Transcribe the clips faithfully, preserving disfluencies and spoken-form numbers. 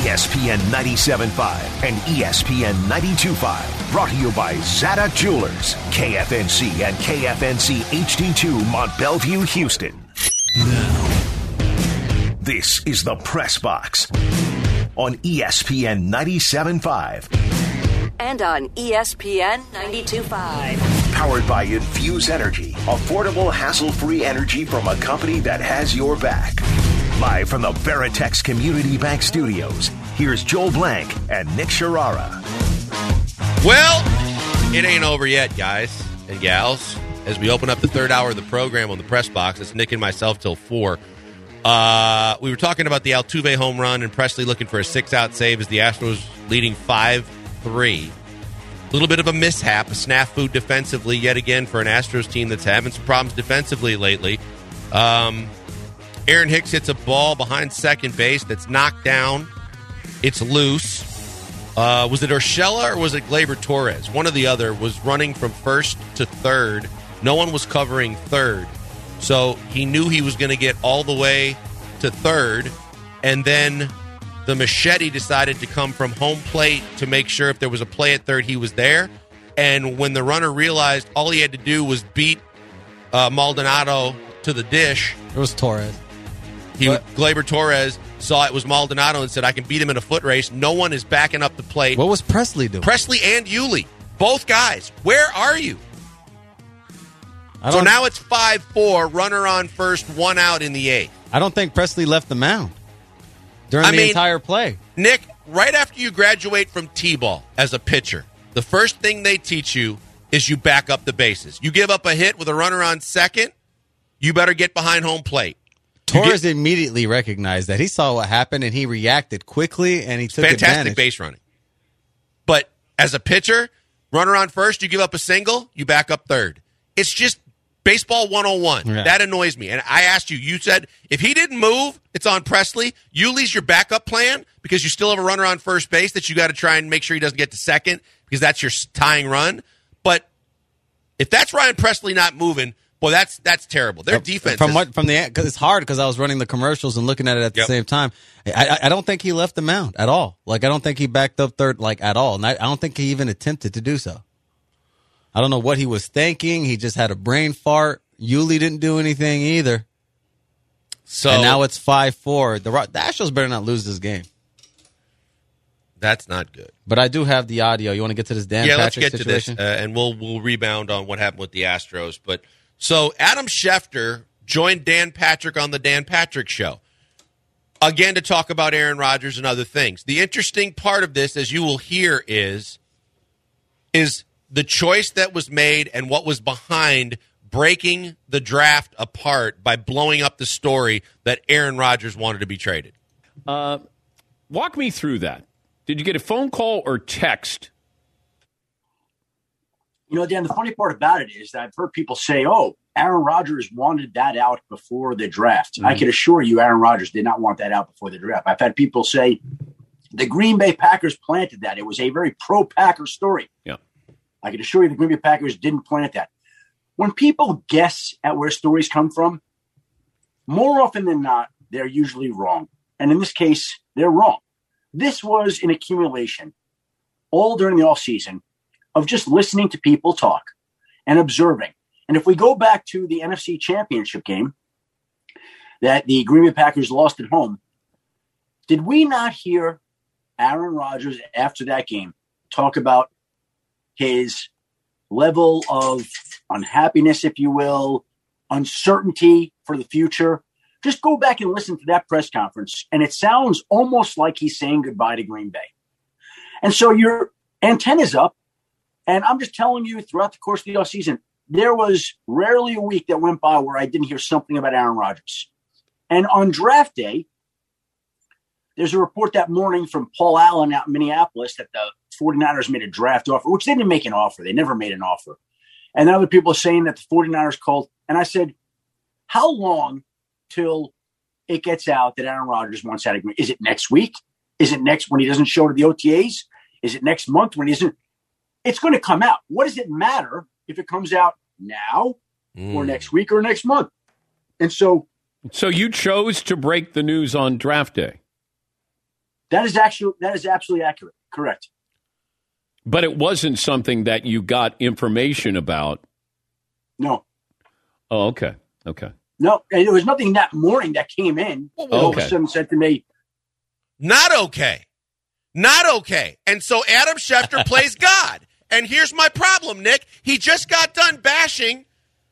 E S P N ninety-seven point five and E S P N ninety-two point five. Brought to you by Zada Jewelers, K F N C and K F N C H D two Mont Bellevue, Houston. Now, this is the Press Box on E S P N ninety-seven point five. And on E S P N ninety-two point five. Powered by Infuse Energy, affordable, hassle-free energy from a company that has your back. Live from the Veritex Community Bank Studios, here's Joel Blank and Nick Sharara. Well, it ain't over yet, guys and gals. As we open up the third hour of the program on the Press Box, it's Nick and myself till four. Uh, we were talking about the Altuve home run and Presley looking for a six-out save as the Astros leading five three. A little bit of a mishap, a snafu defensively yet again for an Astros team that's having some problems defensively lately. Um, Aaron Hicks hits a ball behind second base that's knocked down. It's loose. Uh, was it Urshela or was it Gleyber Torres? One or the other was running from first to third. No one was covering third. So he knew he was going to get all the way to third, and then the machete decided to come from home plate to make sure if there was a play at third, he was there. And when the runner realized all he had to do was beat uh, Maldonado to the dish. It was Torres. He, Gleyber Torres saw it was Maldonado and said, I can beat him in a foot race. No one is backing up the plate. What was Presley doing? Presley and Yuli. Both guys. Where are you? So now it's five four, runner on first, one out in the eighth. I don't think Presley left the mound during I the mean, entire play. Nick, right after you graduate from T-ball as a pitcher, the first thing they teach you is you back up the bases. You give up a hit with a runner on second, you better get behind home plate. Torres get, immediately recognized that. He saw what happened, and he reacted quickly, and he took fantastic advantage. Base running. But as a pitcher, runner on first, you give up a single, you back up third. It's just baseball one oh one. Yeah. That annoys me. And I asked you, you said, if he didn't move, it's on Presley. Yuli's your backup plan because you still have a runner on first base that you got to try and make sure he doesn't get to second because that's your tying run. But if that's Ryan Presley not moving, boy, that's that's terrible. Their defense from is, what from the because it's hard because I was running the commercials and looking at it at the yep. same time. I, I don't think he left the mound at all. Like I don't think he backed up third like at all, and I, I don't think he even attempted to do so. I don't know what he was thinking. He just had a brain fart. Yuli didn't do anything either. So and now it's five four. The, the Astros better not lose this game. That's not good. But I do have the audio. You want to get to this Dan yeah, Patrick let's get situation? to this, uh, and we'll we'll rebound on what happened with the Astros. But so Adam Schefter joined Dan Patrick on the Dan Patrick Show again to talk about Aaron Rodgers and other things. The interesting part of this, as you will hear, is is the choice that was made and what was behind breaking the draft apart by blowing up the story that Aaron Rodgers wanted to be traded. Uh, walk me through that. Did you get a phone call or text? You know, Dan, the funny part about it is that I've heard people say, oh, Aaron Rodgers wanted that out before the draft. Mm-hmm. I can assure you Aaron Rodgers did not want that out before the draft. I've had people say the Green Bay Packers planted that. It was a very pro-Packer story. Yeah. I can assure you the Green Bay Packers didn't plant that. When people guess at where stories come from, more often than not, they're usually wrong. And in this case, they're wrong. This was an accumulation all during the offseason of just listening to people talk and observing. And if we go back to the N F C Championship game that the Green Bay Packers lost at home, did we not hear Aaron Rodgers after that game talk about his level of unhappiness, if you will, uncertainty for the future? Just go back and listen to that press conference, and it sounds almost like he's saying goodbye to Green Bay. And so your antenna's up, and I'm just telling you, throughout the course of the offseason, there was rarely a week that went by where I didn't hear something about Aaron Rodgers. And on draft day, there's a report that morning from Paul Allen out in Minneapolis that the 49ers made a draft offer, which they didn't make an offer. They never made an offer. And other people are saying that the 49ers called. And I said, how long till it gets out that Aaron Rodgers wants out of Green Bay? Is it next week? Is it next when he doesn't show to the O T As? Is it next month when he isn't? It's going to come out. What does it matter if it comes out now mm. or next week or next month? And so. So you chose to break the news on draft day. That is actually that is absolutely accurate. Correct. But it wasn't something that you got information about. No. Oh, okay. Okay. No, and there was nothing that morning that came in. Whoa, whoa, All okay. of a sudden said to me, Not okay. Not okay. And so Adam Schefter plays God. And here's my problem, Nick. He just got done bashing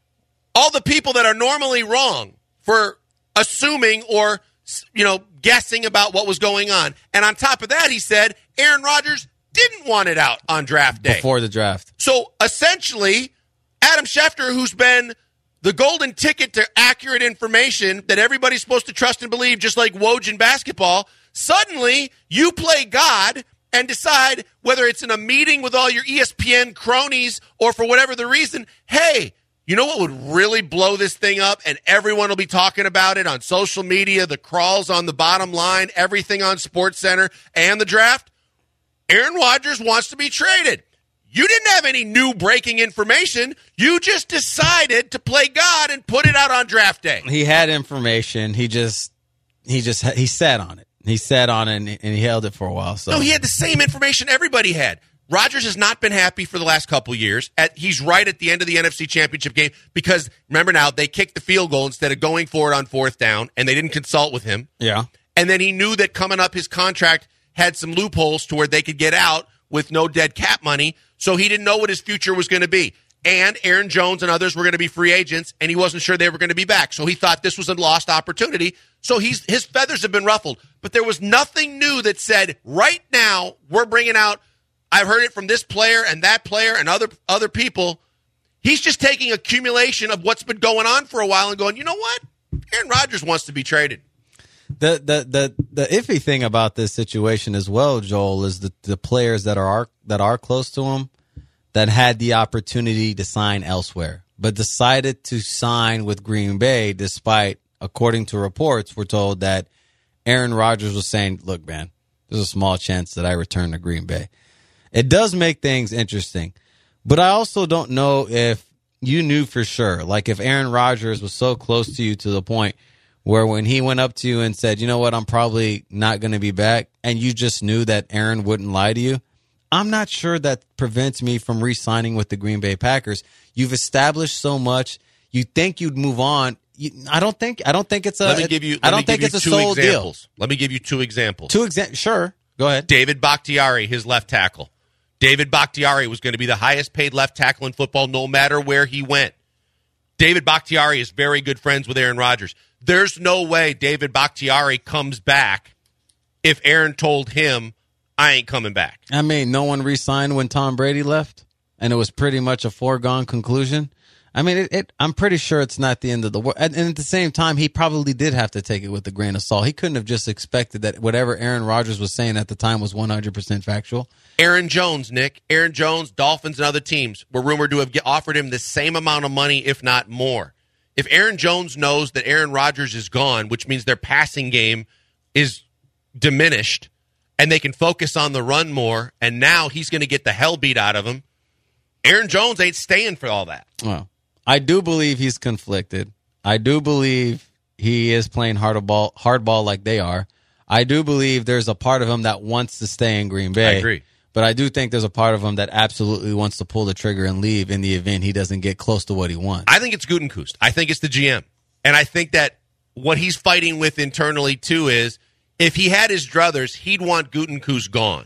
all the people that are normally wrong for assuming or, you know, guessing about what was going on. And on top of that, he said Aaron Rodgers didn't want it out on draft day. Before the draft. So essentially, Adam Schefter, who's been the golden ticket to accurate information that everybody's supposed to trust and believe, just like Woj in basketball, suddenly you play God and decide whether it's in a meeting with all your E S P N cronies or for whatever the reason, hey, you know what would really blow this thing up and everyone will be talking about it on social media, the crawls on the bottom line, everything on SportsCenter and the draft? Aaron Rodgers wants to be traded. You didn't have any new breaking information. You just decided to play God and put it out on draft day. He had information. He just, he just, he sat on it. He sat on it and, and he held it for a while. So No, he had the same information everybody had. Rodgers has not been happy for the last couple years. At, he's right at the end of the N F C Championship game because, remember now, they kicked the field goal instead of going for it on fourth down, and they didn't consult with him. Yeah. And then he knew that coming up his contract had some loopholes to where they could get out with no dead cap money, so he didn't know what his future was going to be. And Aaron Jones and others were going to be free agents, and he wasn't sure they were going to be back. So he thought this was a lost opportunity. So he's his feathers have been ruffled. But there was nothing new that said, right now, we're bringing out, I've heard it from this player and that player and other other people. He's just taking accumulation of what's been going on for a while and going, you know what? Aaron Rodgers wants to be traded. The, the the the iffy thing about this situation as well, Joel, is the the players that are that are close to him that had the opportunity to sign elsewhere, but decided to sign with Green Bay, despite, according to reports, we're told that Aaron Rodgers was saying, "Look, man, there's a small chance that I return to Green Bay." It does make things interesting, but I also don't know if you knew for sure, like if Aaron Rodgers was so close to you to the point where when he went up to you and said, you know what, I'm probably not going to be back, and you just knew that Aaron wouldn't lie to you, I'm not sure that prevents me from re-signing with the Green Bay Packers. You've established so much. You think you'd move on. You, I don't think. I don't think it's a. Let me give you. I Let don't me think give it's you a two sole examples. deal. Let me give you two examples. Two exa- Sure. Go ahead. David Bakhtiari, his left tackle. David Bakhtiari was going to be the highest paid left tackle in football no matter where he went. David Bakhtiari is very good friends with Aaron Rodgers. There's no way David Bakhtiari comes back if Aaron told him, I ain't coming back. I mean, no one re-signed when Tom Brady left, and it was pretty much a foregone conclusion. I mean, it, it, I'm pretty sure it's not the end of the world. And, and at the same time, he probably did have to take it with a grain of salt. He couldn't have just expected that whatever Aaron Rodgers was saying at the time was one hundred percent factual. Aaron Jones, Nick. Aaron Jones, Dolphins, and other teams were rumored to have offered him the same amount of money, if not more. If Aaron Jones knows that Aaron Rodgers is gone, which means their passing game is diminished, and they can focus on the run more, and now he's going to get the hell beat out of him, Aaron Jones ain't staying for all that. Well, I do believe he's conflicted. I do believe he is playing hardball, hardball like they are. I do believe there's a part of him that wants to stay in Green Bay. I agree. But I do think there's a part of him that absolutely wants to pull the trigger and leave in the event he doesn't get close to what he wants. I think it's Gutekunst. I think it's the G M. And I think that what he's fighting with internally, too, is if he had his druthers, he'd want Gutekunst gone.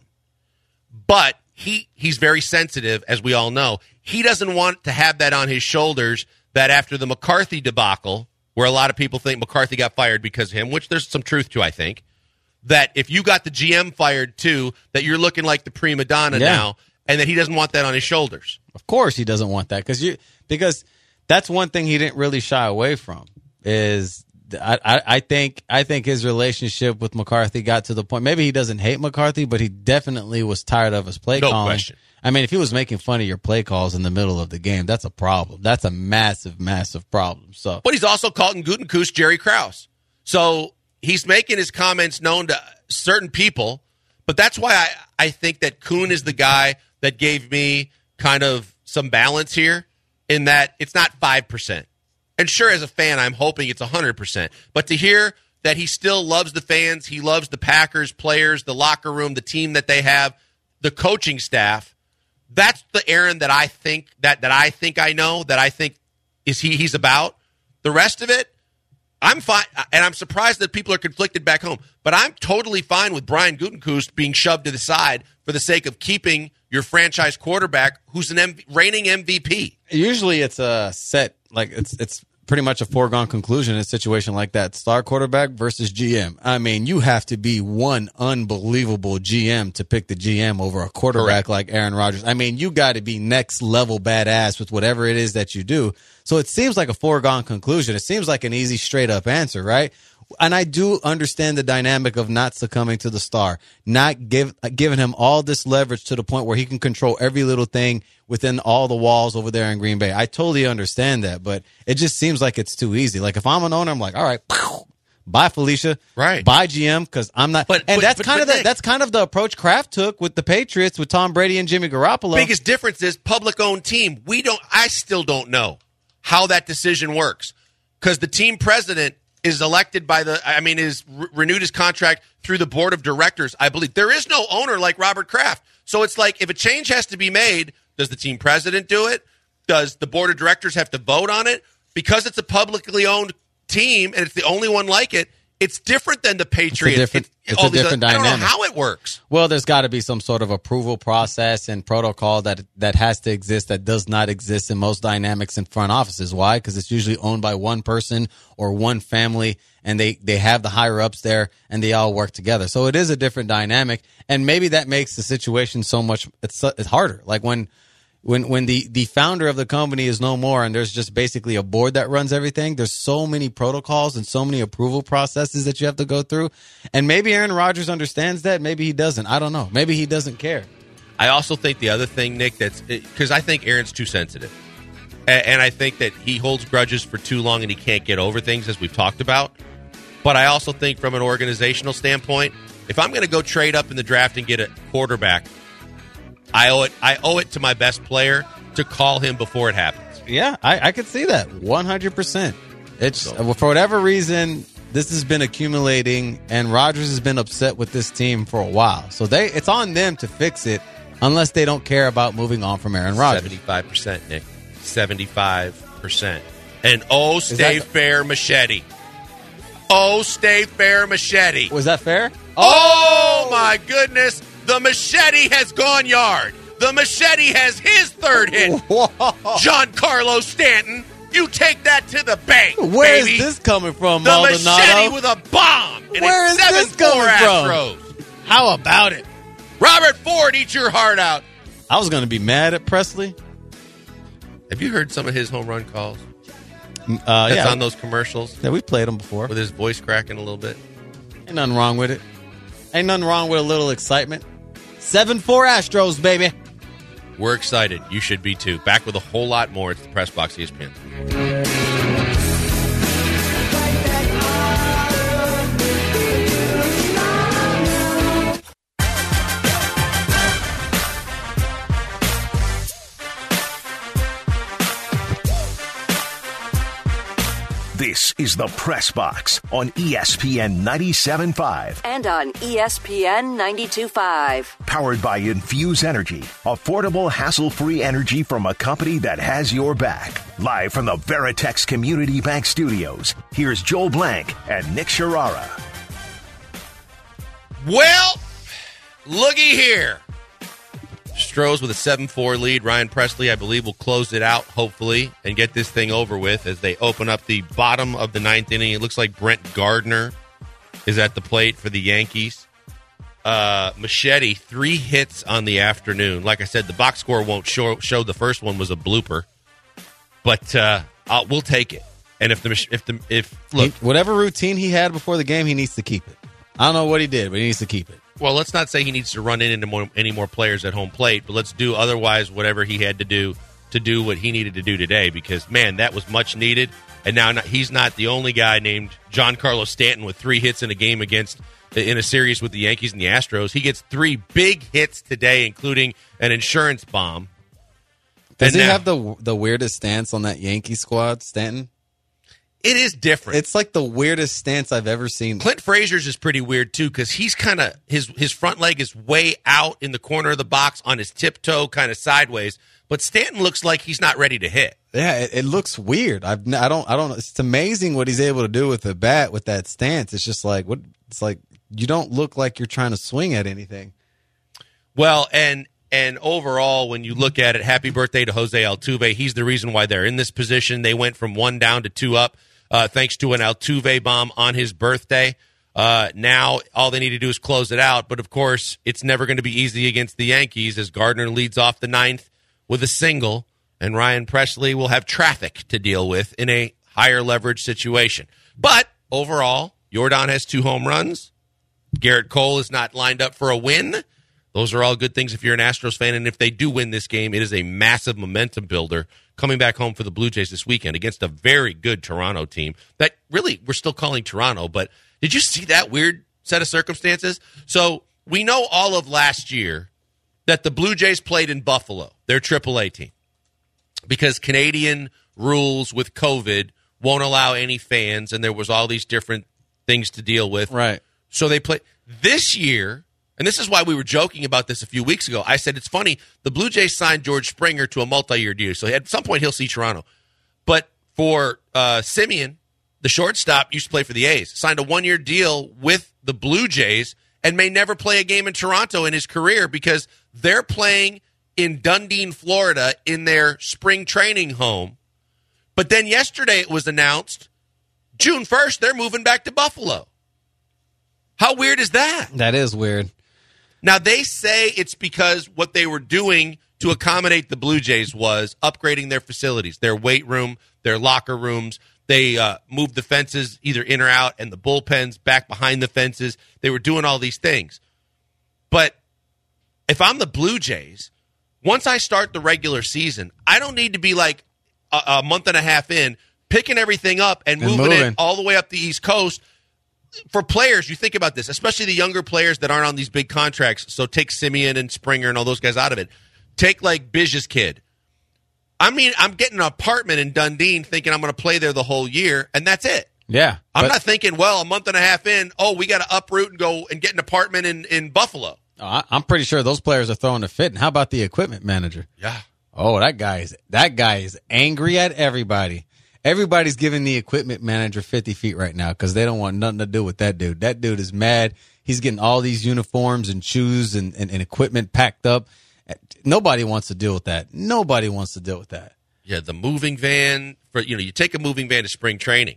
But he he's very sensitive, as we all know. He doesn't want to have that on his shoulders that after the McCarthy debacle, where a lot of people think McCarthy got fired because of him, which there's some truth to, I think, that if you got the G M fired, too, that you're looking like the prima donna Yeah. now, and that he doesn't want that on his shoulders. Of course he doesn't want that because you because that's one thing he didn't really shy away from is I, I, I think I think his relationship with McCarthy got to the point. Maybe he doesn't hate McCarthy, but he definitely was tired of his play No calling. question. I mean, if he was making fun of your play calls in the middle of the game, that's a problem. That's a massive, massive problem. So, But he's also calling Gutekunst Jerry Krause. So he's making his comments known to certain people. But that's why I, I think that Kuhn is the guy that gave me kind of some balance here in that it's not five percent. And sure, as a fan, I'm hoping it's one hundred percent. But to hear that he still loves the fans. He loves the Packers players, the locker room, the team that they have, the coaching staff. That's the Aaron that I think that that I think I know, that I think is he he's about. The rest of it, I'm fine, and I'm surprised that people are conflicted back home. But I'm totally fine with Brian Gutekunst being shoved to the side for the sake of keeping your franchise quarterback, who's an M- reigning M V P. Usually, it's a set like it's it's pretty much a foregone conclusion in a situation like that. Star quarterback versus G M. I mean, you have to be one unbelievable G M to pick the G M over a quarterback Correct. Like Aaron Rodgers. I mean, you got to be next level badass with whatever it is that you do. So it seems like a foregone conclusion. It seems like an easy, straight up answer, right? And I do understand the dynamic of not succumbing to the star, not give, giving him all this leverage to the point where he can control every little thing within all the walls over there in Green Bay. I totally understand that, but it just seems like it's too easy. Like if I'm an owner, I'm like, all right, bye Felicia, right? Bye G M, because I'm not. But, and but, that's but, kind but of the, Nick, that's kind of the approach Kraft took with the Patriots with Tom Brady and Jimmy Garoppolo. Biggest difference is public owned team. We don't. I still don't know how that decision works because the team president is elected by the, I mean, is re- renewed his contract through the board of directors, I believe. There is no owner like Robert Kraft. So it's like if a change has to be made, does the team president do it? Does the board of directors have to vote on it? Because it's a publicly owned team and it's the only one like it, it's different than the Patriots. It's a different, It- it's all a these different other- I dynamic. don't know how it works. Well, there's got to be some sort of approval process and protocol that that has to exist that does not exist in most dynamics in front offices. Why? Because it's usually owned by one person or one family, and they, they have the higher ups there, and they all work together. So it is a different dynamic, and maybe that makes the situation so much it's, it's harder. Like when when when the, the founder of the company is no more, and there's just basically a board that runs everything. There's so many protocols and so many approval processes that you have to go through, and maybe Aaron Rodgers understands that. Maybe he doesn't. I don't know. Maybe he doesn't care. I also think the other thing, Nick, that's because I think Aaron's too sensitive. And, and I think that he holds grudges for too long and he can't get over things, as we've talked about. But I also think from an organizational standpoint, if I'm going to go trade up in the draft and get a quarterback, I owe it I owe it to my best player to call him before it happens. Yeah, I, I could see that one hundred percent. It's so. For whatever reason, this has been accumulating, and Rodgers has been upset with this team for a while. So they it's on them to fix it, unless they don't care about moving on from Aaron Rodgers. seventy-five percent, Nick. seventy-five percent. And oh, stay that, fair, machete. Oh, stay fair, machete. Was that fair? Oh, my goodness. The machete has gone yard. The machete has his third hit. Whoa. Giancarlo Stanton, you take that to the bank, Where baby. is this coming from, The Maldonado? machete with a bomb. And Where it's is seven this coming four from? Astros. How about it? Robert Ford, eat your heart out. I was going to be mad at Presley. Have you heard some of his home run calls? Uh, That's yeah, on those commercials yeah, we played them before. with his voice cracking a little bit. Ain't nothing wrong with it. Ain't nothing wrong with a little excitement. seven four Astros, baby. We're excited. You should be too. Back with a whole lot more. It's the Press Box E S P N. This is the Press Box on E S P N ninety-seven point five. And on E S P N ninety-two point five. Powered by Infuse Energy. Affordable, hassle-free energy from a company that has your back. Live from the Veritex Community Bank Studios, here's Joel Blank and Nick Sharara. Well, looky here. Stros with a seven four lead. Ryan Presley, I believe, will close it out, hopefully, and get this thing over with as they open up the bottom of the ninth inning. It looks like Brent Gardner is at the plate for the Yankees. Uh, Machete, three hits on the afternoon. Like I said, the box score won't show, show the first one was a blooper, but uh, I'll, we'll take it. And if the if the if look, He, whatever routine he had before the game, he needs to keep it. I don't know what he did, but he needs to keep it. well, let's not say he needs to run in into more, any more players at home plate, but let's do otherwise whatever he had to do to do what he needed to do today, because, man, that was much needed. And now not, he's not the only guy named Giancarlo Stanton with three hits in a game against in a series with the Yankees and the Astros. He gets three big hits today, including an insurance bomb. Does And he now- have the the weirdest stance on that Yankee squad, Stanton? It is different. It's like the weirdest stance I've ever seen. Clint Frazier's is pretty weird too, because he's kind of his his front leg is way out in the corner of the box on his tiptoe, kind of sideways. But Stanton looks like he's not ready to hit. Yeah, it, it looks weird. I've I don't I don't know. It's amazing what he's able to do with the bat with that stance. It's just like what it's like. You don't look like you're trying to swing at anything. Well, and and overall, when you look at it, happy birthday to Jose Altuve. He's the reason why they're in this position. They went from one down to two up. Uh, thanks to an Altuve bomb on his birthday. Uh, now all they need to do is close it out. But, of course, it's never going to be easy against the Yankees as Gardner leads off the ninth with a single, and Ryan Presley will have traffic to deal with in a higher leverage situation. But, overall, Yordan has two home runs. Garrett Cole is not lined up for a win. Those are all good things if you're an Astros fan. And if they do win this game, it is a massive momentum builder coming back home for the Blue Jays this weekend against a very good Toronto team that really we're still calling Toronto. But did you see that weird set of circumstances? So we know all of last year that the Blue Jays played in Buffalo, their triple A team, because Canadian rules with COVID won't allow any fans, and there was all these different things to deal with. Right. So they play this year. And this is why we were joking about this a few weeks ago. I said, it's funny, the Blue Jays signed George Springer to a multi-year deal, so at some point he'll see Toronto. But for uh, Simeon, the shortstop, used to play for the A's, signed a one-year deal with the Blue Jays and may never play a game in Toronto in his career because they're playing in Dundee, Florida, in their spring training home. But then yesterday it was announced, June first, they're moving back to Buffalo. How weird is that? That is weird. Now, they say it's because what they were doing to accommodate the Blue Jays was upgrading their facilities, their weight room, their locker rooms. They uh, moved the fences either in or out and the bullpens back behind the fences. They were doing all these things. But if I'm the Blue Jays, once I start the regular season, I don't need to be like a, a month and a half in, picking everything up and, and moving, moving it all the way up the East Coast. For players, you think about this, especially the younger players that aren't on these big contracts. So take Simeon and Springer and all those guys out of it. Take like Bij's kid. I mean, I'm getting an apartment in Dundee thinking I'm going to play there the whole year, and that's it. Yeah. I'm but, not thinking, well, a month and a half in, oh, we got to uproot and go and get an apartment in, in Buffalo. Oh, I'm pretty sure those players are throwing a fit. And how about the equipment manager? Yeah. Oh, that guy is that guy is angry at everybody. Everybody's giving the equipment manager fifty feet right now because they don't want nothing to do with that dude. That dude is mad. He's getting all these uniforms and shoes and, and, and equipment packed up. Nobody wants to deal with that. Nobody wants to deal with that. Yeah, the moving van, for you know, you take a moving van to spring training,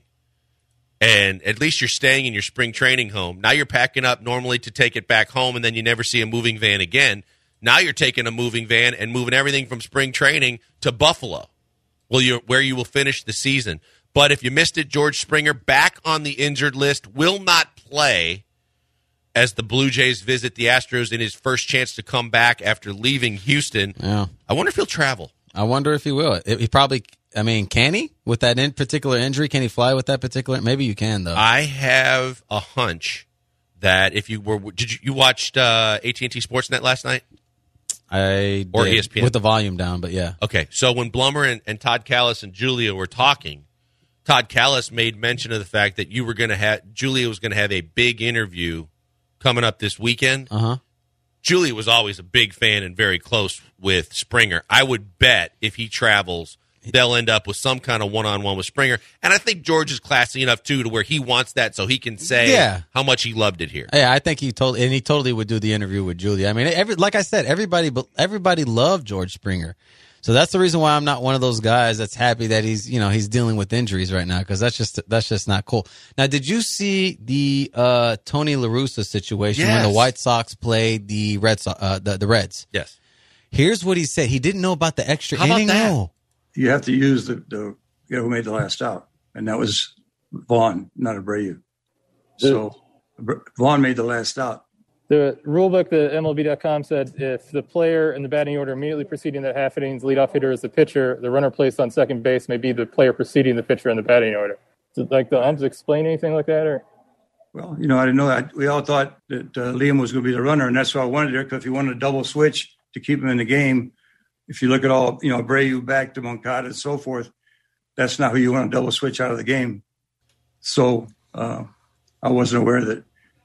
and at least you're staying in your spring training home. Now you're packing up normally to take it back home, and then you never see a moving van again. Now you're taking a moving van and moving everything from spring training to Buffalo. Well, you're, where you will finish the season. But if you missed it, George Springer, back on the injured list, will not play as the Blue Jays visit the Astros in his first chance to come back after leaving Houston. Yeah. I wonder if he'll travel. I wonder if he will. He probably, I mean, can he? With that in particular injury, can he fly with that particular? Maybe you can, though. I have a hunch that if you were, did you, you watched uh, A T and T Sportsnet last night? I or did, E S P N with the volume down, but yeah. Okay, so when Blummer and, and Todd Callis and Julia were talking, Todd Callis made mention of the fact that you were going to have Julia was going to have a big interview coming up this weekend. Uh huh. Julia was always a big fan and very close with Springer. I would bet if he travels, they'll end up with some kind of one-on-one with Springer. And I think George is classy enough, too, to where he wants that so he can say yeah. how much he loved it here. Yeah, I think he told, and he totally would do the interview with Julia. I mean, every, like I said, everybody, everybody loved George Springer. So that's the reason why I'm not one of those guys that's happy that he's, you know, he's dealing with injuries right now, because that's just that's just not cool. Now, did you see the uh, Tony La Russa situation yes. when the White Sox played the Red Sox, uh, the, the Reds? Yes. Here's what he said. He didn't know about the extra How about inning. that? No. You have to use the, the guy who made the last out, and that was Vaughn, not Abreu. So Vaughn made the last out. The rule book, the M L B dot com said if the player in the batting order immediately preceding that half inning's leadoff hitter is the pitcher, the runner placed on second base may be the player preceding the pitcher in the batting order. Did like the umps explain anything like that, or? Well, you know, I didn't know that. We all thought that uh, Liam was going to be the runner, and that's why I wanted it, because if he wanted a double switch to keep him in the game, if you look at all, you know, Abreu back to Moncada and so forth, that's not who you want to double switch out of the game. So uh, I wasn't aware that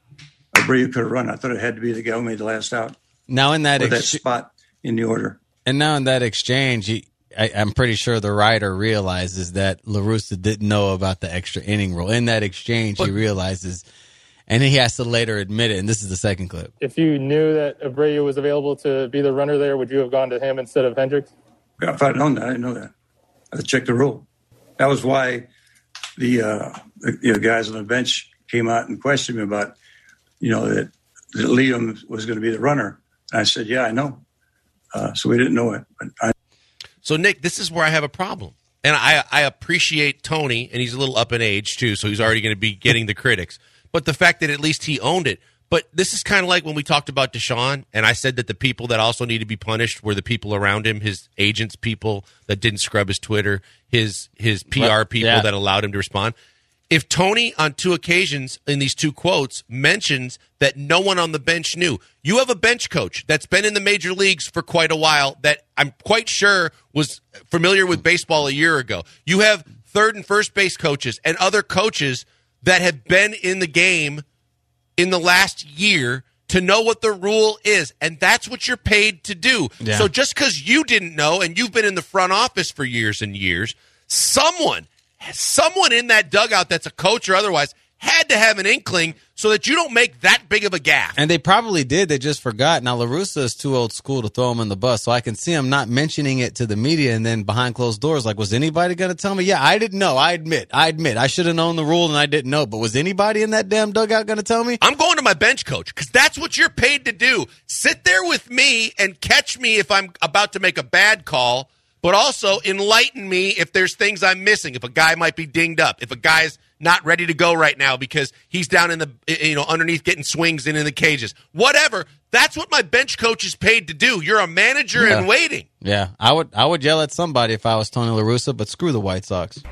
Abreu could have run. I thought it had to be the guy who made the last out. Now in that, or that ex- spot in the order. And now in that exchange, he, I, I'm pretty sure the writer realizes that La Russa didn't know about the extra inning rule. In that exchange, but, he realizes, and he has to later admit it, and this is the second clip. If you knew that Abreu was available to be the runner there, would you have gone to him instead of Hendricks? Yeah, if I'd known that, I didn't know that. I had to check the rule. That was why the, uh, the you know, guys on the bench came out and questioned me about, you know, that, that Liam was going to be the runner. And I said, yeah, I know. Uh, so we didn't know it. But I- so, Nick, this is where I have a problem. And I, I appreciate Tony, and he's a little up in age, too, so he's already going to be getting the critics. But the fact that at least he owned it. But this is kind of like when we talked about Deshaun, and I said that the people that also need to be punished were the people around him, his agents, people that didn't scrub his Twitter, his his P R people yeah. that allowed him to respond. If Tony, on two occasions in these two quotes, mentions that no one on the bench knew, you have a bench coach that's been in the major leagues for quite a while that I'm quite sure was familiar with baseball a year ago. You have third and first base coaches and other coaches that have been in the game in the last year to know what the rule is, and that's what you're paid to do. Yeah. So just because you didn't know and you've been in the front office for years and years, someone Someone in that dugout that's a coach or otherwise had to have an inkling so that you don't make that big of a gaffe. And they probably did. They just forgot. Now, La Russa is too old school to throw him in the bus, so I can see him not mentioning it to the media and then behind closed doors. Like, was anybody going to tell me? Yeah, I didn't know. I admit. I admit. I should have known the rule and I didn't know. But was anybody in that damn dugout going to tell me? I'm going to my bench coach because that's what you're paid to do. Sit there with me and catch me if I'm about to make a bad call. But also enlighten me if there's things I'm missing, if a guy might be dinged up, if a guy's not ready to go right now because he's down in the, you know, underneath getting swings and in the cages. Whatever. That's what my bench coach is paid to do. You're a manager yeah. in waiting. Yeah, I would I would yell at somebody if I was Tony La Russa, but screw the White Sox.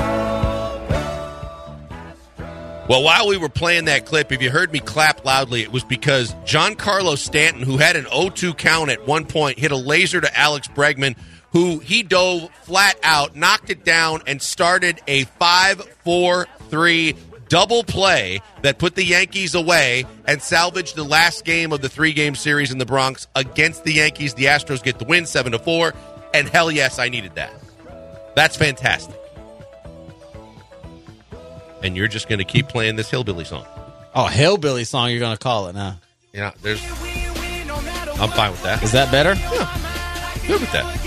Well, while we were playing that clip, if you heard me clap loudly, it was because Giancarlo Stanton, who had an oh two count at one point, hit a laser to Alex Bregman, who he dove flat out, knocked it down, and started a five four three double play that put the Yankees away and salvaged the last game of the three-game series in the Bronx against the Yankees. The Astros get the win seven to four, and hell yes, I needed that. That's fantastic. And you're just going to keep playing this hillbilly song. Oh, hillbilly song you're going to call it now. Yeah, there's... I'm fine with that. Is that better? Yeah, good with that.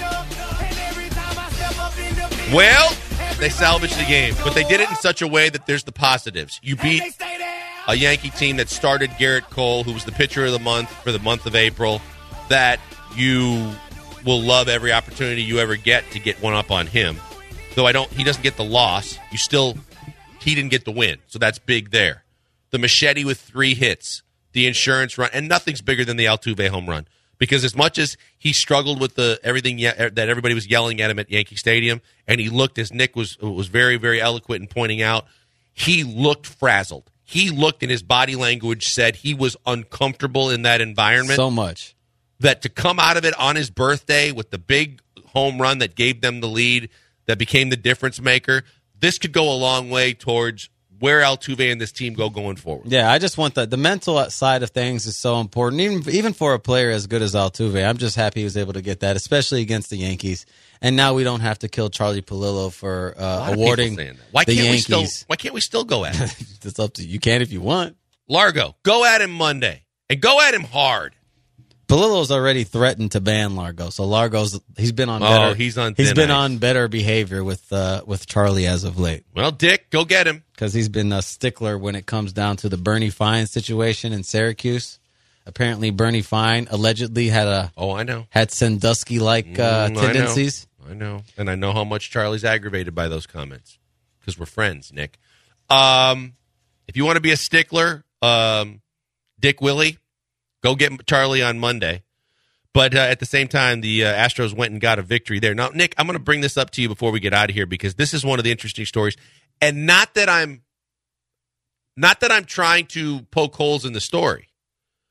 Well, they salvaged the game, but they did it in such a way that there's the positives. You beat a Yankee team that started Garrett Cole, who was the pitcher of the month for the month of April, that you will love every opportunity you ever get to get one up on him. Though I don't, he doesn't get the loss. You still, he didn't get the win, so that's big there. The machete with three hits, the insurance run, and nothing's bigger than the Altuve home run. Because as much as he struggled with the everything ye- that everybody was yelling at him at Yankee Stadium, and he looked, as Nick was was very, very eloquent in pointing out, he looked frazzled. He looked, and his body language said he was uncomfortable in that environment. So much. That to come out of it on his birthday with the big home run that gave them the lead, that became the difference maker, this could go a long way towards where Altuve and this team go going forward. Yeah, I just want the the mental side of things is so important, even even for a player as good as Altuve. I'm just happy he was able to get that, especially against the Yankees. And now we don't have to kill Charlie Palillo for uh, awarding why the can't Yankees. We still, why can't we still go at him? It's up to you. You can if you want. Largo, go at him Monday, and go at him hard. Palillo's already threatened to ban Largo, so Largo's he's been on oh, better. he's on. He's been ice. on better behavior with uh, with Charlie as of late. Well, Dick, go get him because he's been a stickler when it comes down to the Bernie Fine situation in Syracuse. Apparently, Bernie Fine allegedly had a oh, I know had Sandusky like uh, mm, tendencies. I know. I know, and I know how much Charlie's aggravated by those comments because we're friends, Nick. Um, if you want to be a stickler, um, Dick Willie. Go get Charlie on Monday. But uh, at the same time, the uh, Astros went and got a victory there. Now, Nick, I'm going to bring this up to you before we get out of here because this is one of the interesting stories. And not that I'm not that I'm trying to poke holes in the story,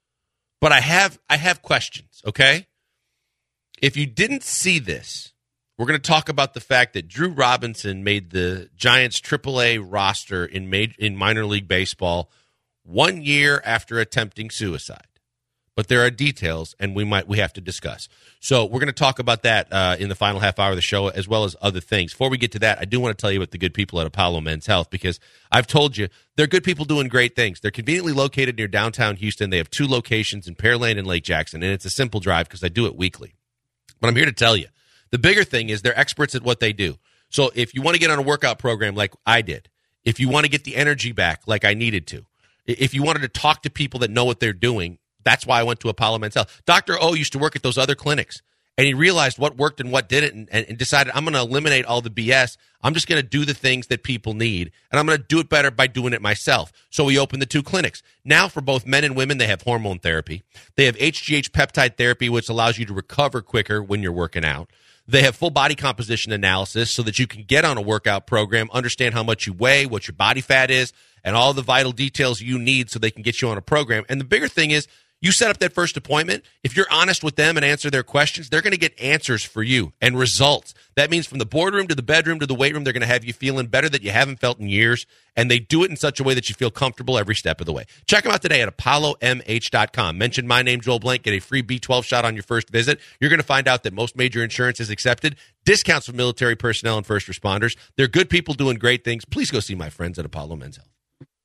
but I have I have questions, okay? If you didn't see this, We're going to talk about the fact that Drew Robinson made the Giants triple A roster in major, in minor league baseball one year after attempting suicide. But there are details, and we might we have to discuss. So we're going to talk about that uh, in the final half hour of the show, as well as other things. Before we get to that, I do want to tell you about the good people at Apollo Men's Health, because I've told you they're good people doing great things. They're conveniently located near downtown Houston. They have two locations in Pearland and Lake Jackson, and it's a simple drive because I do it weekly. But I'm here to tell you, the bigger thing is they're experts at what they do. So if you want to get on a workout program like I did, if you want to get the energy back like I needed to, if you wanted to talk to people that know what they're doing, that's why I went to Apollo Men's Health. Doctor O used to work at those other clinics, and he realized what worked and what didn't, and, and decided, I'm going to eliminate all the B S. I'm just going to do the things that people need, and I'm going to do it better by doing it myself. So we opened the two clinics. Now for both men and women, they have hormone therapy. They have H G H peptide therapy, which allows you to recover quicker when you're working out. They have full body composition analysis so that you can get on a workout program, understand how much you weigh, what your body fat is, and all the vital details you need so they can get you on a program. And the bigger thing is, you set up that first appointment. If you're honest with them and answer their questions, they're going to get answers for you and results. That means from the boardroom to the bedroom to the weight room, they're going to have you feeling better that you haven't felt in years, and they do it in such a way that you feel comfortable every step of the way. Check them out today at apollo m h dot com. Mention my name, Joel Blank, get a free B twelve shot on your first visit. You're going to find out that most major insurance is accepted, discounts for military personnel and first responders. They're good people doing great things. Please go see my friends at Apollo Men's Health.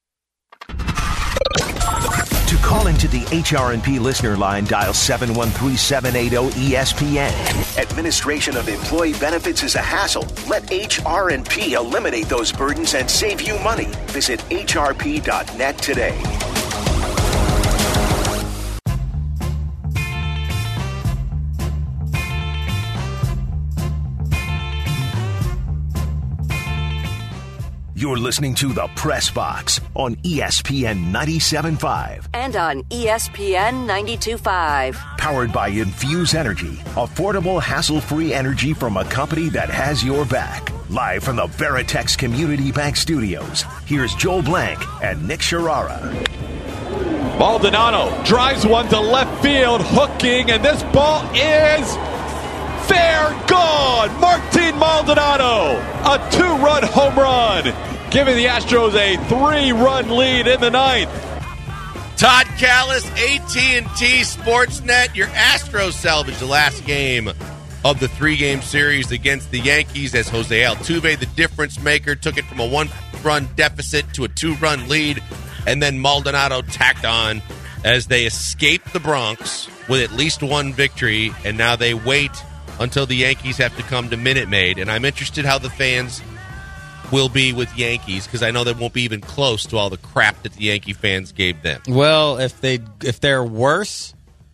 To call into the H R and P listener line, dial seven one three, seven eight zero, E S P N. Administration of employee benefits is a hassle. Let H R and P eliminate those burdens and save you money. Visit H R P dot net today. You're listening to The Press Box on E S P N ninety-seven point five. And on E S P N ninety-two point five. Powered by Infuse Energy. Affordable, hassle-free energy from a company that has your back. Live from the Veritex Community Bank Studios, here's Joel Blank and Nick Sharara. Maldonado drives one to left field, hooking, and this ball is fair gone. Martin Maldonado, a two-run home run, giving the Astros a three-run lead in the ninth. Todd Callis, A T and T Sportsnet. Your Astros salvaged the last game of the three-game series against the Yankees as Jose Altuve, the difference maker, took it from a one-run deficit to a two-run lead, and then Maldonado tacked on as they escaped the Bronx with at least one victory, and now they wait until the Yankees have to come to Minute Maid. And I'm interested how the fans will be with Yankees, because I know they won't be even close to all the crap that the Yankee fans gave them. Well, if they if they're worse,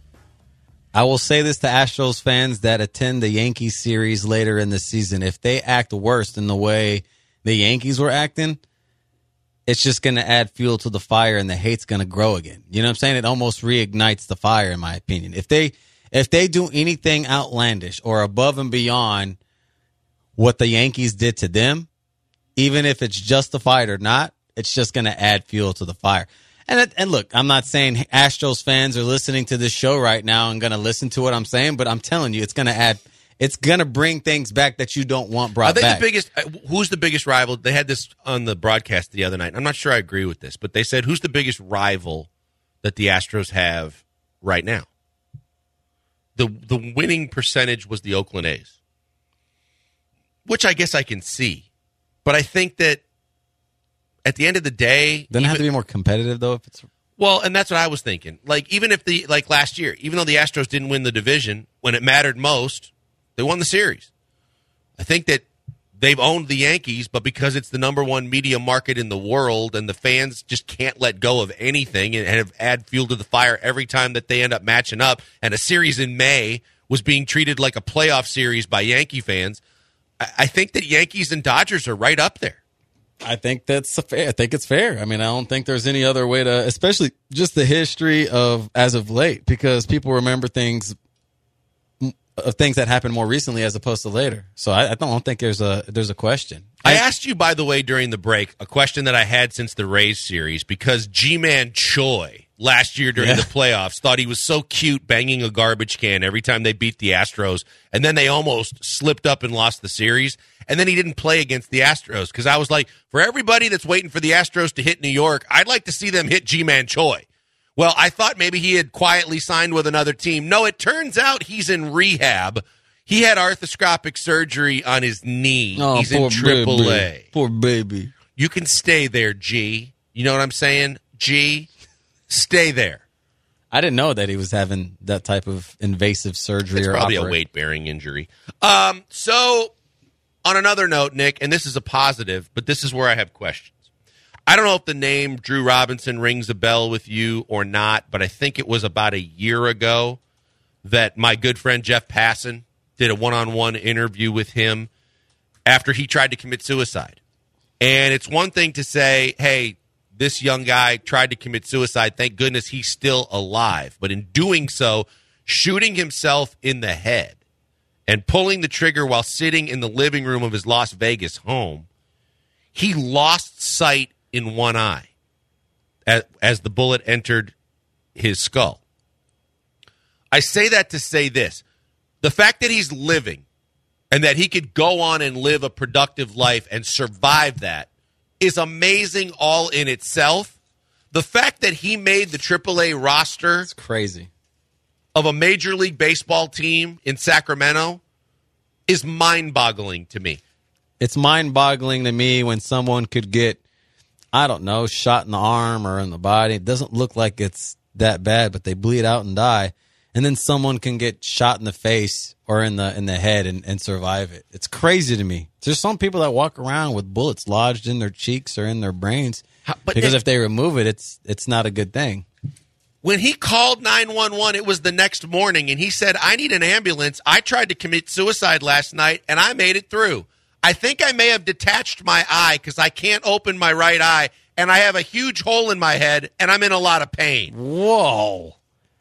I will say this to Astros fans that attend the Yankees series later in the season. If they act worse than the way the Yankees were acting, it's just going to add fuel to the fire, and the hate's going to grow again. You know what I'm saying? It almost reignites the fire, in my opinion. If they If they do anything outlandish or above and beyond what the Yankees did to them, even if it's justified or not, it's just going to add fuel to the fire. And and look, I'm not saying Astros fans are listening to this show right now and going to listen to what I'm saying, but I'm telling you, it's going to add, it's going to bring things back that you don't want brought I think back. the biggest, who's the biggest rival? They had this on the broadcast the other night. I'm not sure I agree with this, but they said, who's the biggest rival that the Astros have right now? The the winning percentage was the Oakland A's, which I guess I can see. But I think that at the end of the day, Doesn't it have even, to be more competitive though. If it's well, and that's what I was thinking. Like even if the like last year, even though the Astros didn't win the division when it mattered most, they won the series. I think that they've owned the Yankees, but because it's the number one media market in the world, and the fans just can't let go of anything and have add fuel to the fire every time that they end up matching up. And a series in May was being treated like a playoff series by Yankee fans. I think that Yankees and Dodgers are right up there. I think that's a fair. I think it's fair. I mean, I don't think there's any other way to, especially just the history of as of late, because people remember things of things that happened more recently as opposed to later. So I, I don't think there's a there's a question. I asked you, by the way, during the break, a question that I had since the Rays series, because G-Man Choi last year during Yeah. the playoffs. Thought he was so cute banging a garbage can every time they beat the Astros. And then they almost slipped up and lost the series. And then he didn't play against the Astros because I was like, for everybody that's waiting for the Astros to hit New York, I'd like to see them hit G-Man Choi. Well, I thought maybe he had quietly signed with another team. No, it turns out he's in rehab. He had arthroscopic surgery on his knee. Oh, he's in poor triple baby. A. Poor baby. You can stay there, G. You know what I'm saying? G, stay there. I didn't know that he was having that type of invasive surgery It's or probably operate. a weight-bearing injury. Um, so, on another note, Nick, and this is a positive, but this is where I have questions. I don't know if the name Drew Robinson rings a bell with you or not, but I think it was about a year ago that my good friend Jeff Passan did a one-on-one interview with him after he tried to commit suicide. And it's one thing to say, hey, this young guy tried to commit suicide. Thank goodness he's still alive. But in doing so, shooting himself in the head and pulling the trigger while sitting in the living room of his Las Vegas home, he lost sight in one eye as, as the bullet entered his skull. I say that to say this. The fact that he's living and that he could go on and live a productive life and survive that is amazing all in itself. The fact that he made the triple A roster It's crazy. of a Major League Baseball team in Sacramento is mind-boggling to me. It's mind-boggling to me when someone could get, I don't know, shot in the arm or in the body. It doesn't look like it's that bad, but they bleed out and die. And then someone can get shot in the face or in the in the head and, and survive it. It's crazy to me. There's some people that walk around with bullets lodged in their cheeks or in their brains How, but because Nick, if they remove it, it's it's not a good thing. when he called nine one one, it was the next morning, and he said, I need an ambulance. I tried to commit suicide last night, and I made it through. I think I may have detached my eye because I can't open my right eye, and I have a huge hole in my head, and I'm in a lot of pain. Whoa.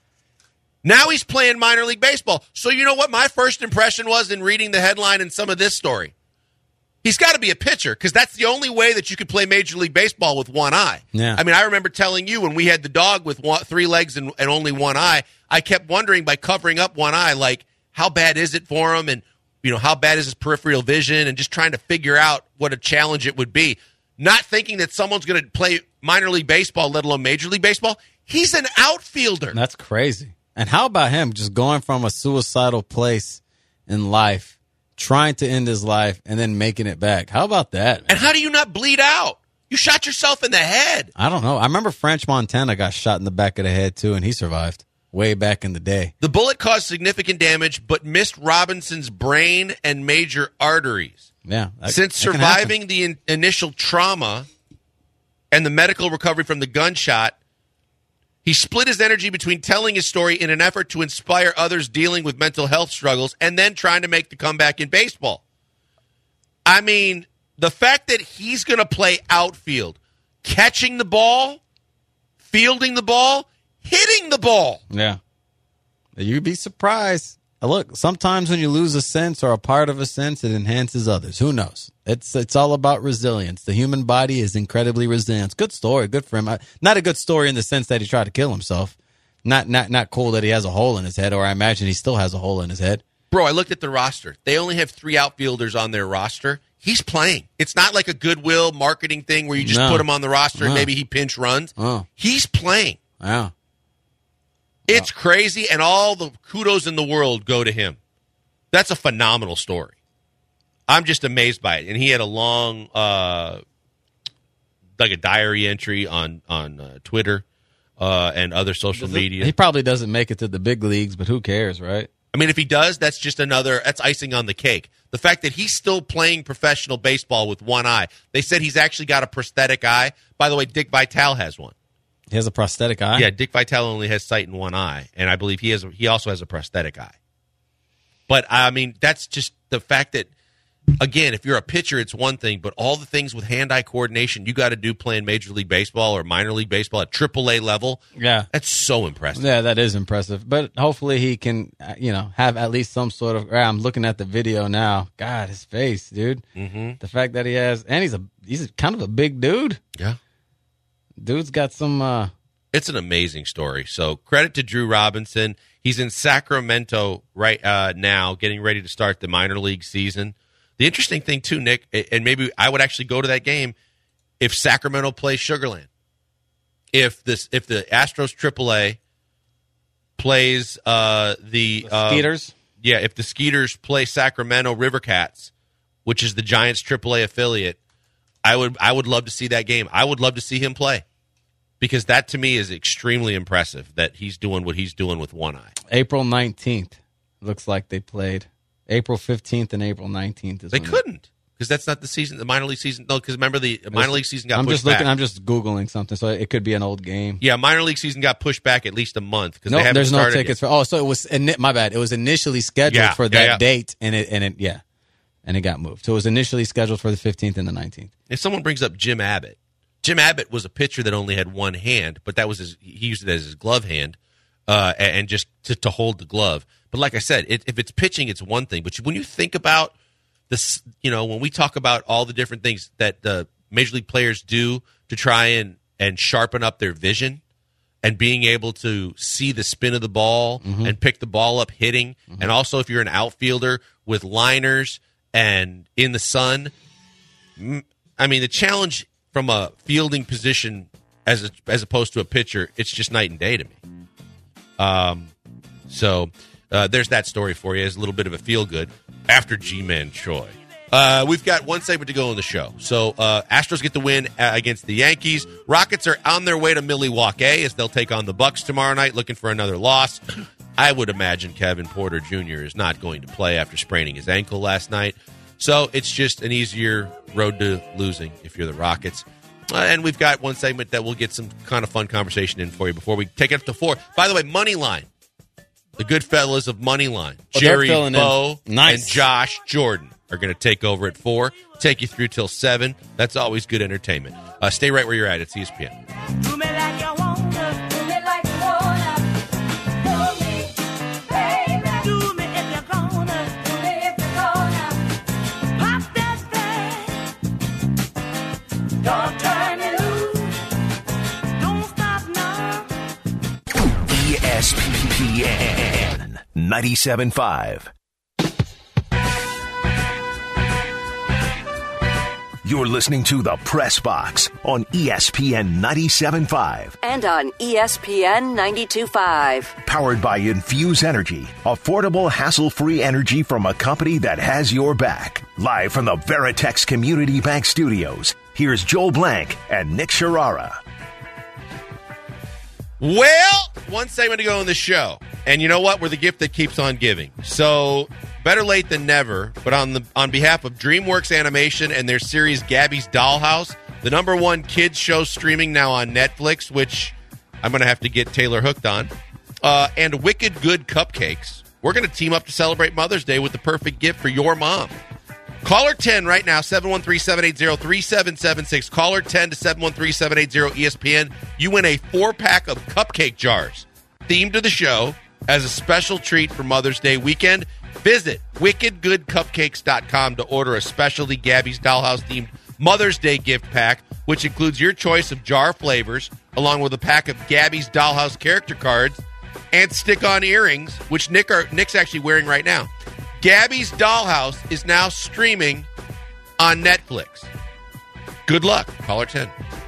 Now he's playing minor league baseball. So you know what my first impression was in reading the headline and some of this story? He's got to be a pitcher because that's the only way that you could play Major League Baseball with one eye. Yeah. I mean, I remember telling you when we had the dog with one, three legs and, and only one eye, I kept wondering by covering up one eye, like, how bad is it for him? And, you know, how bad is his peripheral vision? And just trying to figure out what a challenge it would be. Not thinking that someone's going to play minor league baseball, let alone Major League Baseball. He's an outfielder. That's crazy. And how about him just going from a suicidal place in life, trying to end his life, and then making it back? How about that, man? And how do you not bleed out? You shot yourself in the head. I don't know. I remember French Montana got shot in the back of the head, too, and he survived way back in the day. The bullet caused significant damage, but missed Robinson's brain and major arteries. Yeah. that- Since that can happen. surviving the in- initial trauma and the medical recovery from the gunshot, he split his energy between telling his story in an effort to inspire others dealing with mental health struggles and then trying to make the comeback in baseball. I mean, the fact that he's going to play outfield, catching the ball, fielding the ball, hitting the ball. Yeah. You'd be surprised. Look, sometimes when you lose a sense or a part of a sense, it enhances others. Who knows? It's it's all about resilience. The human body is incredibly resilient. Good story. Good for him. I, not a good story in the sense that he tried to kill himself. Not not not cool that he has a hole in his head, or I imagine he still has a hole in his head. Bro, I looked at the roster. They only have three outfielders on their roster. He's playing. It's not like a goodwill marketing thing where you just No. put him on the roster and No. maybe he pinch runs. Oh. He's playing. Wow. It's crazy, and all the kudos in the world go to him. That's a phenomenal story. I'm just amazed by it. And he had a long, uh, like a diary entry on on uh, Twitter uh, and other social media. He probably doesn't make it to the big leagues, but who cares, right? I mean, if he does, that's just another, that's icing on the cake. The fact that he's still playing professional baseball with one eye. They said he's actually got a prosthetic eye. By the way, Dick Vitale has one. He has a prosthetic eye? Yeah, Dick Vitale only has sight in one eye, and I believe he has. He also has a prosthetic eye. But, I mean, that's just the fact that, again, if you're a pitcher, it's one thing, but all the things with hand-eye coordination you got to do playing Major League Baseball or minor league baseball at triple A level, Yeah. that's so impressive. Yeah, that is impressive. But hopefully he can, uh, you know, have at least some sort of. I'm looking at the video now. God, his face, dude. Mm-hmm. The fact that he has, and he's a he's a, kind of a big dude. Yeah. Dude's got some uh, It's an amazing story. So credit to Drew Robinson. He's in Sacramento right uh, now, getting ready to start the minor league season. The interesting thing, too, Nick, and maybe I would actually go to that game if Sacramento plays Sugar Land. If this, if the Astros triple A plays uh, the, The uh, Skeeters? yeah, if the Skeeters play Sacramento River Cats, which is the Giants triple A affiliate, I would I would love to see that game. I would love to see him play because that to me is extremely impressive that he's doing what he's doing with one eye. April nineteenth. Looks like they played. April fifteenth and April nineteenth. Is They when couldn't because that's not the season, the minor league season. No, because remember the minor league season got I'm pushed just looking. back. I'm just Googling something, so it could be an old game. Yeah, minor league season got pushed back at least a month because No, they haven't there's no started tickets yet. for. Oh, so it was. ini- My bad. It was initially scheduled Yeah, for yeah, that yeah. date, and it and it yeah, and it got moved. So it was initially scheduled for the fifteenth and the nineteenth. If someone brings up Jim Abbott, Jim Abbott was a pitcher that only had one hand, but that was his, he used it as his glove hand, uh, and, and just to, to hold the glove. But like I said, it, if it's pitching, it's one thing. But when you think about this, you know, when we talk about all the different things that the major league players do to try and, and sharpen up their vision and being able to see the spin of the ball Mm-hmm. and pick the ball up hitting, and also if you're an outfielder with liners and in the sun, m- I mean, the challenge from a fielding position as a, as opposed to a pitcher, it's just night and day to me. Um, so uh, there's that story for you as a little bit of a feel good after G-Man Choi. Uh, we've got one segment to go on the show. So uh, Astros get the win uh, against the Yankees. Rockets are on their way to Milwaukee as they'll take on the Bucks tomorrow night, looking for another loss. I would imagine Kevin Porter Junior is not going to play after spraining his ankle last night. So it's just an easier road to losing if you're the Rockets. Uh, and we've got one segment that we'll get some kind of fun conversation in for you before we take it up to four. By the way, Moneyline. The good fellas of Moneyline. Oh, they're Jerry filling in. Bowe Nice. and Josh Jordan are going to take over at four, take you through till seven. That's always good entertainment. Uh, stay right where you're at. It's E S P N. Do me like you wanna, do me like you wanna. Do me, baby. Do me if you're gonna, do me if you're gonna. Pop that thing. Don't turn me loose. Don't stop now. E S P N ninety-seven point five. You're listening to The Press Box on E S P N ninety-seven point five. And on E S P N ninety-two point five. Powered by Infuse Energy, affordable, hassle-free energy from a company that has your back. Live from the Veritex Community Bank Studios, here's Joel Blank and Nick Sharara. Well, one segment to go on the show. And you know what? We're the gift that keeps on giving. So, better late than never. But on the on behalf of DreamWorks Animation and their series Gabby's Dollhouse, the number one kids show streaming now on Netflix, which I'm going to have to get Taylor hooked on, uh, and Wicked Good Cupcakes, we're going to team up to celebrate Mother's Day with the perfect gift for your mom. Caller ten right now, seven one three, seven eight zero, three seven seven six. Caller ten to seven one three, seven eight zero E S P N. You win a four-pack of cupcake jars themed to the show as a special treat for Mother's Day weekend. Visit wicked good cupcakes dot com to order a specialty Gabby's Dollhouse-themed Mother's Day gift pack, which includes your choice of jar flavors, along with a pack of Gabby's Dollhouse character cards and stick-on earrings, which Nick are, Nick's actually wearing right now. Gabby's Dollhouse is now streaming on Netflix. Good luck. Caller ten.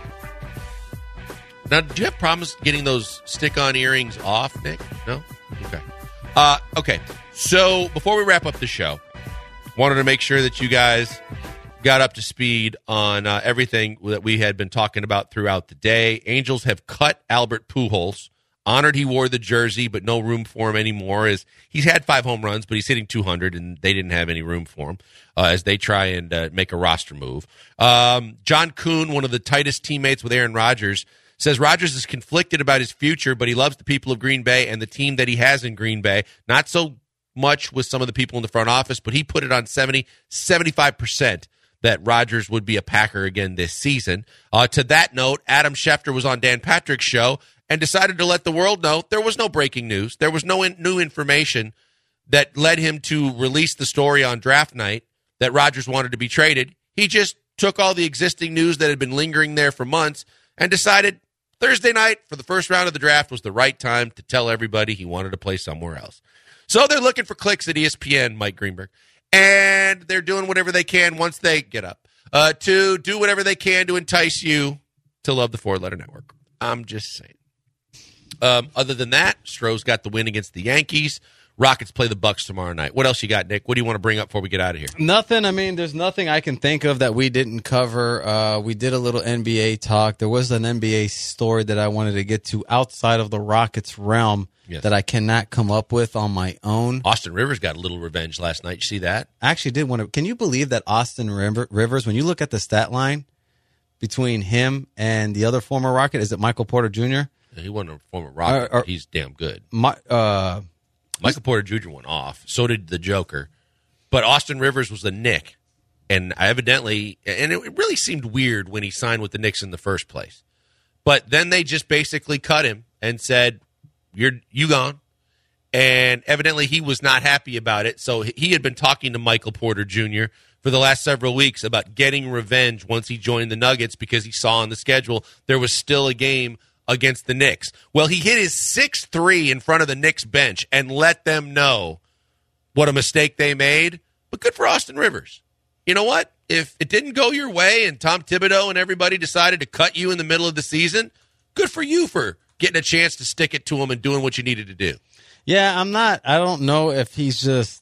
Now, do you have problems getting those stick-on earrings off, Nick? No? Okay. Uh, okay. So, before we wrap up the show, wanted to make sure that you guys got up to speed on uh, everything that we had been talking about throughout the day. Angels have cut Albert Pujols. Honored he wore the jersey, but no room for him anymore. As he's had five home runs, but he's hitting two hundred, and they didn't have any room for him uh, as they try and uh, make a roster move. Um, John Kuhn, one of the tightest teammates with Aaron Rodgers, says Rodgers is conflicted about his future, but he loves the people of Green Bay and the team that he has in Green Bay. Not so much with some of the people in the front office, but he put it on seventy, seventy-five percent that Rodgers would be a Packer again this season. Uh, to that note, Adam Schefter was on Dan Patrick's show and decided to let the world know there was no breaking news. There was no in- new information that led him to release the story on draft night that Rodgers wanted to be traded. He just took all the existing news that had been lingering there for months and decided Thursday night for the first round of the draft was the right time to tell everybody he wanted to play somewhere else. So they're looking for clicks at E S P N, Mike Greenberg. And they're doing whatever they can once they get up uh, to do whatever they can to entice you to love the four-letter network. I'm just saying. Um, other than that, Stroh's got the win against the Yankees. Rockets play the Bucks tomorrow night. What else you got, Nick? What do you want to bring up before we get out of here? Nothing. I mean, there's nothing I can think of that we didn't cover. Uh, we did a little N B A talk. There was an N B A story that I wanted to get to outside of the Rockets realm yes. that I cannot come up with on my own. Austin Rivers got a little revenge last night. You see that? I actually did want to. Can you believe that Austin River, Rivers, when you look at the stat line between him and the other former Rocket, is it Michael Porter Junior? Yeah, he wasn't a former Rocket, uh, uh, but he's damn good. My, uh... Michael Porter Junior went off. So did the Joker. But Austin Rivers was the Knick. And evidently, and it really seemed weird when he signed with the Knicks in the first place. But then they just basically cut him and said, "You're you gone." And evidently he was not happy about it. So he had been talking to Michael Porter Junior for the last several weeks about getting revenge once he joined the Nuggets because he saw on the schedule there was still a game against the Knicks. Well, he hit his six three in front of the Knicks bench and let them know what a mistake they made. But good for Austin Rivers. You know what? If it didn't go your way and Tom Thibodeau and everybody decided to cut you in the middle of the season, good for you for getting a chance to stick it to him and doing what you needed to do. Yeah, I'm not, I don't know if he's just,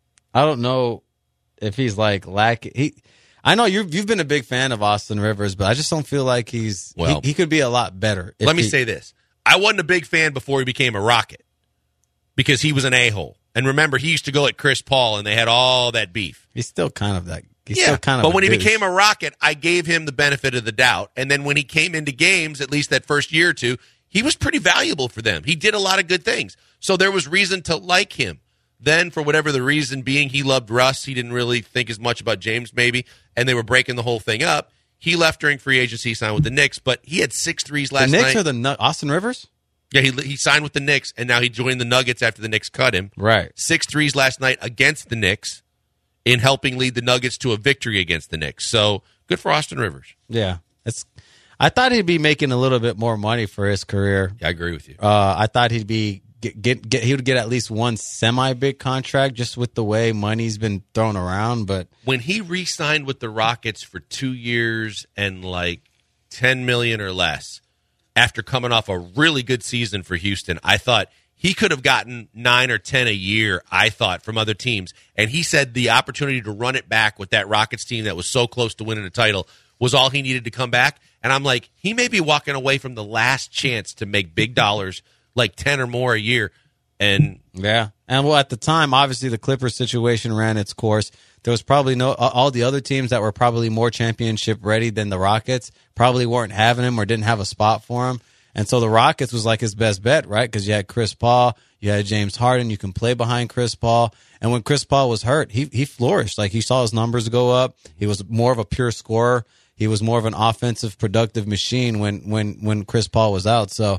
I don't know if he's like lacking. He, I know you've you've been a big fan of Austin Rivers, but I just don't feel like he's well. He, he could be a lot better. Let me he, say this: I wasn't a big fan before he became a Rocket because he was an a-hole. And remember, he used to go at Chris Paul, and they had all that beef. He's still kind of that. He's yeah, still kind of. But when he douche. became a Rocket, I gave him the benefit of the doubt. And then when he came into games, at least that first year or two, he was pretty valuable for them. He did a lot of good things, so there was reason to like him. Then, for whatever the reason being, he loved Russ. He didn't really think as much about James, maybe, and they were breaking the whole thing up. He left during free agency, signed with the Knicks, but he had six threes last night. The Knicks night. Or the Austin Rivers? Yeah, he he signed with the Knicks, and now he joined the Nuggets after the Knicks cut him. Right. Six threes last night against the Knicks in helping lead the Nuggets to a victory against the Knicks. So, good for Austin Rivers. Yeah. It's. I thought he'd be making a little bit more money for his career. Yeah, I agree with you. Uh, I thought he'd be Get, get, get, he would get at least one semi-big contract just with the way money's been thrown around. But when he re-signed with the Rockets for two years and like ten million dollars or less after coming off a really good season for Houston, I thought he could have gotten nine or ten a year, I thought, from other teams. And he said the opportunity to run it back with that Rockets team that was so close to winning a title was all he needed to come back. And I'm like, he may be walking away from the last chance to make big dollars, like ten or more a year. And yeah. And well, at the time, obviously the Clippers situation ran its course. There was probably no, all the other teams that were probably more championship ready than the Rockets probably weren't having him or didn't have a spot for him. And so the Rockets was like his best bet, right? Because you had Chris Paul, you had James Harden, you can play behind Chris Paul. And when Chris Paul was hurt, he he flourished. Like, he saw his numbers go up. He was more of a pure scorer. He was more of an offensive, productive machine when when when Chris Paul was out. So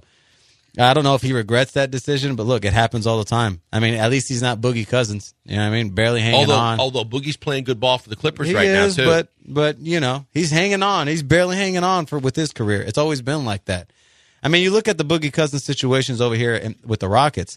I don't know if he regrets that decision, but look, it happens all the time. I mean, at least he's not Boogie Cousins. You know what I mean? Barely hanging although, on. Although Boogie's playing good ball for the Clippers he right is, now, too. But, but, you know, he's hanging on. He's barely hanging on for with his career. It's always been like that. I mean, you look at the Boogie Cousins situations over here in, with the Rockets.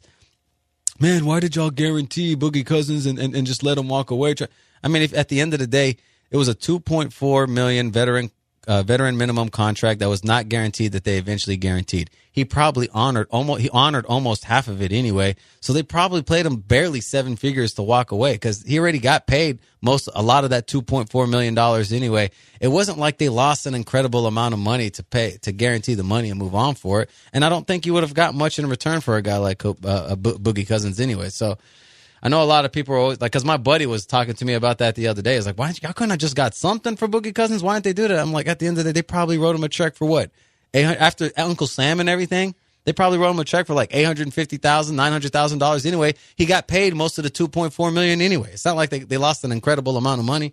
Man, why did y'all guarantee Boogie Cousins and, and, and just let him walk away? I mean, if at the end of the day, it was a two point four million dollars veteran Uh, veteran minimum contract that was not guaranteed that they eventually guaranteed. He probably honored almost he honored almost half of it anyway. So they probably played him barely seven figures to walk away because he already got paid most a lot of that two point four million dollars anyway. It wasn't like they lost an incredible amount of money to pay to guarantee the money and move on for it. And I don't think you would have got much in return for a guy like uh, uh, Bo- Boogie Cousins anyway. So I know a lot of people are always like, because my buddy was talking to me about that the other day. It's like, why y'all couldn't have just got something for Boogie Cousins? Why didn't they do that? I'm like, at the end of the day, they probably wrote him a check for what? After Uncle Sam and everything, they probably wrote him a check for like eight hundred fifty thousand dollars, nine hundred thousand dollars anyway. He got paid most of the two point four million dollars anyway. It's not like they, they lost an incredible amount of money.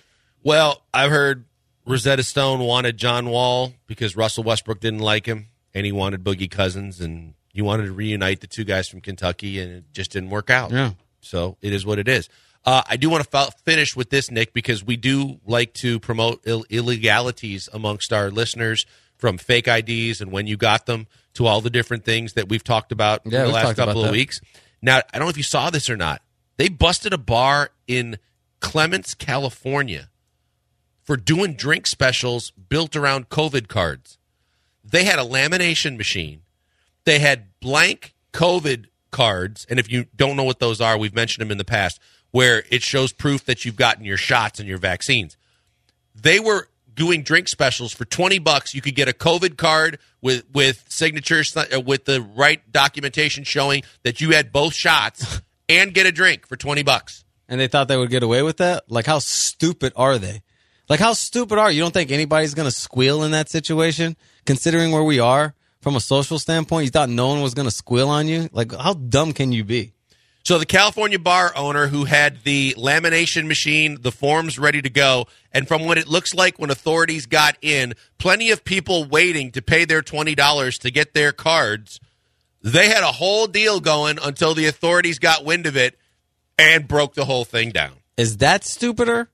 Well, I've heard Rosetta Stone wanted John Wall because Russell Westbrook didn't like him, and he wanted Boogie Cousins, and he wanted to reunite the two guys from Kentucky, and it just didn't work out. Yeah. So it is what it is. Uh, I do want to f- finish with this, Nick, because we do like to promote Ill- illegalities amongst our listeners from fake I Ds and when you got them to all the different things that we've talked about Yeah, in the we've last talked about couple of that. weeks. Now, I don't know if you saw this or not. They busted a bar in Clements, California for doing drink specials built around COVID cards. They had a lamination machine. They had blank COVID cards, and if you don't know what those are, we've mentioned them in the past, where it shows proof that you've gotten your shots and your vaccines. They were doing drink specials for twenty bucks. You could get a COVID card with, with signatures, uh, with the right documentation showing that you had both shots and get a drink for twenty bucks. And they thought they would get away with that? Like, how stupid are they? Like, how stupid are you? You don't think anybody's going to squeal in that situation, considering where we are from a social standpoint? You thought no one was going to squeal on you? Like, how dumb can you be? So the California bar owner who had the lamination machine, the forms ready to go, and from what it looks like when authorities got in, plenty of people waiting to pay their twenty dollars to get their cards, they had a whole deal going until the authorities got wind of it and broke the whole thing down. Is that stupider?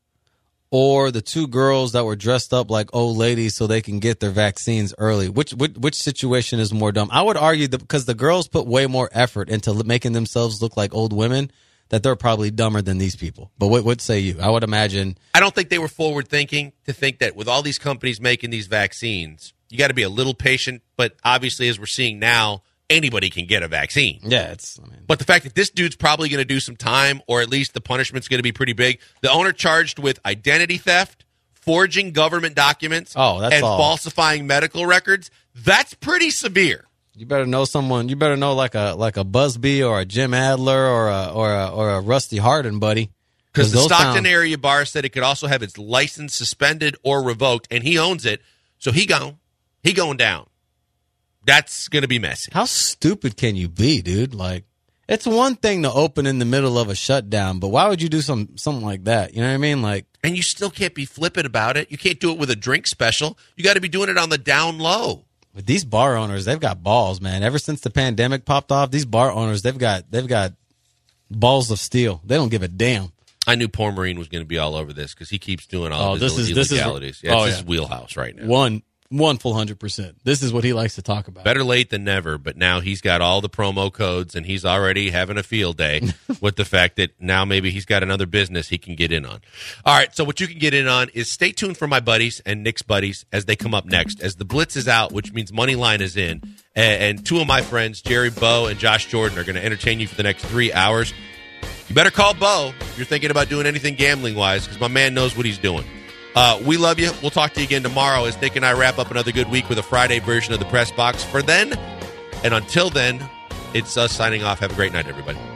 Or the two girls that were dressed up like old ladies so they can get their vaccines early? Which which, which situation is more dumb? I would argue that because the girls put way more effort into l- making themselves look like old women, that they're probably dumber than these people. But what would say you? I would imagine. I don't think they were forward thinking to think that with all these companies making these vaccines, you got to be a little patient. But obviously, as we're seeing now, anybody can get a vaccine. Yeah, it's. I mean, But the fact that this dude's probably going to do some time, or at least the punishment's going to be pretty big. The owner charged with identity theft, forging government documents, Oh, that's and all. falsifying medical records. That's pretty severe. you better know someone. You better know like a like a Busby or a Jim Adler or a or a or a Rusty Hardin, buddy. Because the those Stockton sound- area bar said it could also have its license suspended or revoked, and he owns it, so he gone. He going down. That's going to be messy. How stupid can you be, dude? Like, it's one thing to open in the middle of a shutdown, but why would you do some something like that? You know what I mean? Like, And you still can't be flippant about it. You can't do it with a drink special. You got to be doing it on the down low. with these bar owners, they've got balls, man. Ever since the pandemic popped off, these bar owners, they've got they've got balls of steel. They don't give a damn. I knew Paul Marine was going to be all over this because he keeps doing all Oh, of this his is- this is- illegalities. yeah, oh, it's yeah. his wheelhouse right now. One one full hundred percent. This is what he likes to talk about. Better late than never, but now he's got all the promo codes and he's already having a field day with the fact that now maybe he's got another business he can get in on. All right, so what you can get in on is stay tuned for my buddies and Nick's buddies as they come up next. As the Blitz is out, which means Moneyline is in, and, and two of my friends, Jerry Bowe and Josh Jordan, are going to entertain you for the next three hours. You better call Bo if you're thinking about doing anything gambling-wise because my man knows what he's doing. Uh, we love you. We'll talk to you again tomorrow as Nick and I wrap up another good week with a Friday version of the Press Box. For then, and until then, it's us signing off. Have a great night, everybody.